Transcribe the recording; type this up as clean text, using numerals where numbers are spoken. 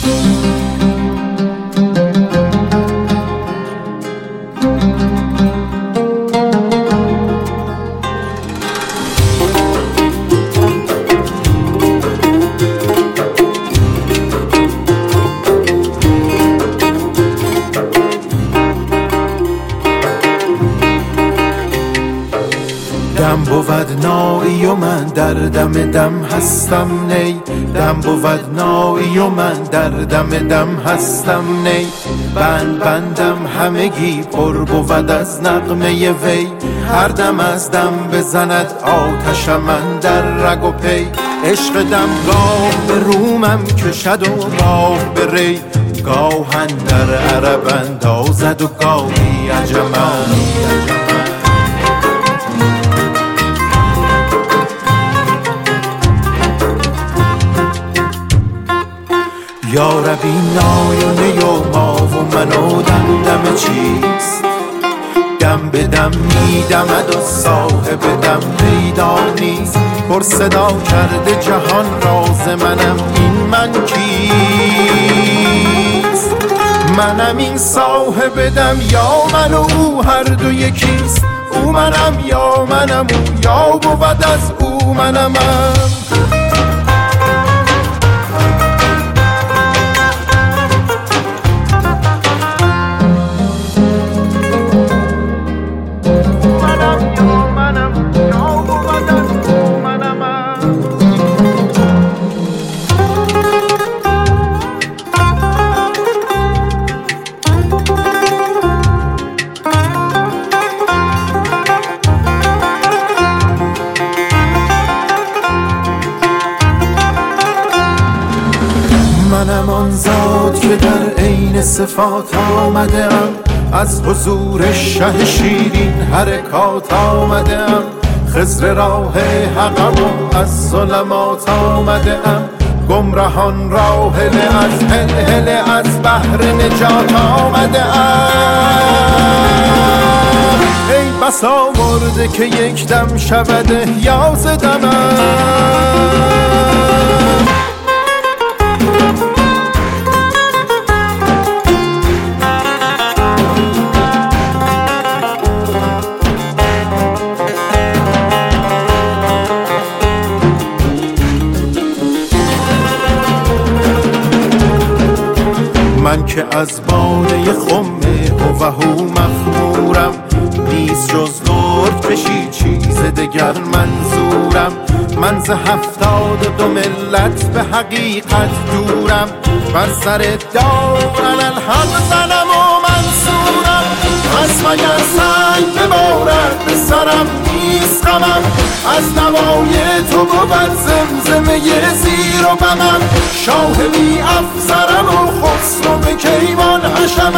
دم بود نایی و من در دم دم هستم نی، دم بود نایی و من در دم دم هستم نی. بندم همگی پر بود از نغمه وی، هر دم از دم بزند آتش من در رگ و پی. عشق دم گاه به رومم کشد و راه به ری، گاهن در عرب اندازد و گاهی عجمم. یا ربی نایونه و ما و من و دم چیست؟ دم به دم میدمد و صاحب دم پیدا نیست. پر صدا کرده جهان راز منم، این من کیست؟ منم این صاحب دم یا من و او هر دو یکیست. او منم یا منم او، یا بود از او منم. منم آن ذات که در عین صفات آمدم، از حضور شه شیرین حرکات آمدم. خضر راه حقم و از ظلمات آمدم، گمرهان را هله از هله از بحر نجات آمدم. ای بسا مرده که یک دم شود احیا ز دمم. من که از باده خمه هوهو مخمورم، نیست جز درد کشی چیز دگر منظورم. من ز 72 ملت به حقیقت دورم، بر سر دار الحق زنم و منصورم. پس مگر سنگ ببارد به سرم نیست غمم، از نوای تو بود زمزمه زیر و بمم. شاه بی افسرم و خسرو به کیوان حشمم،